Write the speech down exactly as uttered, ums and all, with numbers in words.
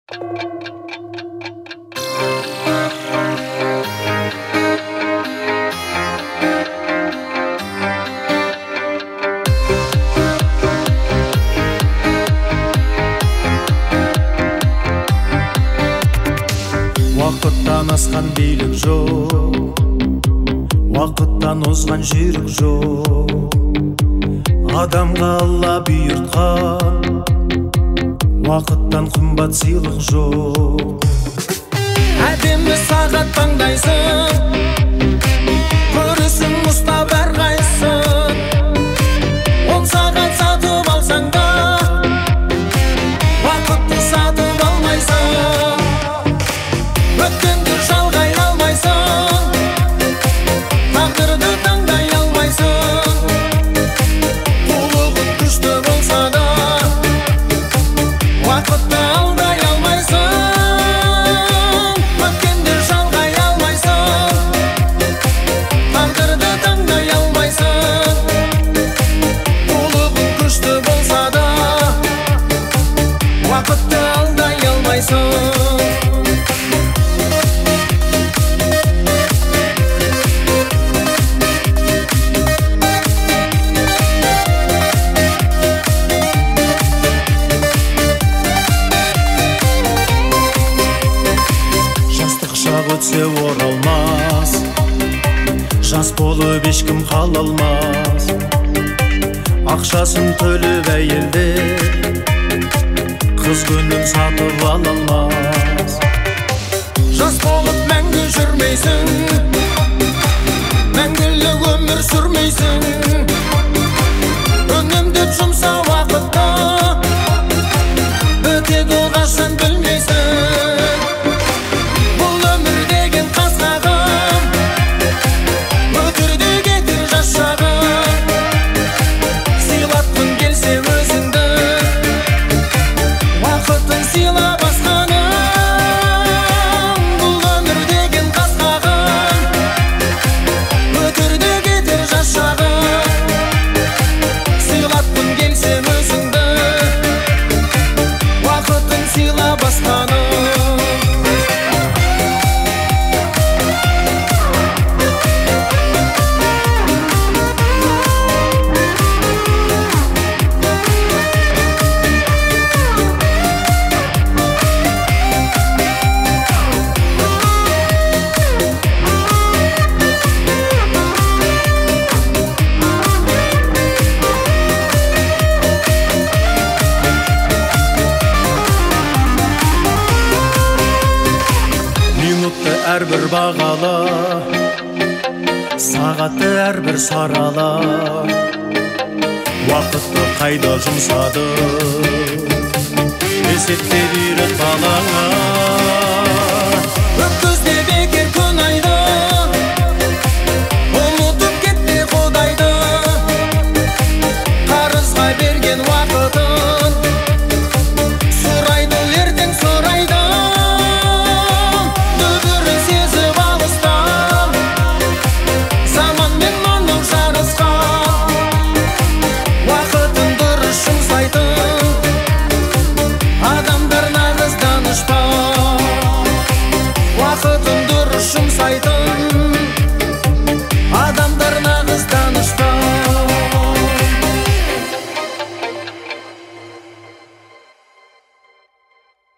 Уақыттан асқан билік жоқ, уақыттан озған жүрек жоқ. Адамға Алла бұйыртқан, уақыттан қымбат сыйлық жоқ. Әдемі сағат таңдайсың, көрісің ұстап әрқайсың. Он сағат сатып алсаң да, уақытты сатып алмайсың. Өткенді жалғай алмайсың, тағдырды таңдай алмайсың. Қулығың күшті болса да, уақытты алдай алмайсың. Өткенді жалғай алмайсың, тағдырды таңдай алмайсың. Қулығың күшті болса да, уақытты алдай алмайсың. Өтсе оралмас, жас болып ешкім қала алмас. Ақшасын төлеп әйелдер, қыз гүлін сатып ала алмас. Жас болып мәңгі жүрмейсің, мәңгілік өмір сүрмейсің. Үнемдеп жұмса уақытта, өтеді ол қашан білмейсің. Әрбір бағала, сағатты әрбір сарала. Уақытты қайда жұмсады, есепте үйрет балаңа.